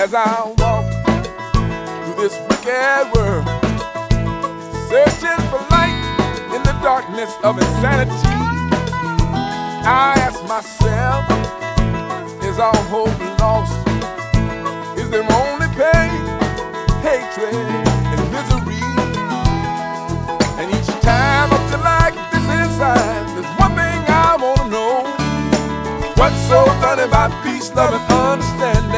As I walk through this wicked world, searching for light in the darkness of insanity, I ask myself, is all hope lost? Is there only pain, hatred, and misery? And each time I feel like this inside, there's one thing I wanna know. What's so funny about peace, love, and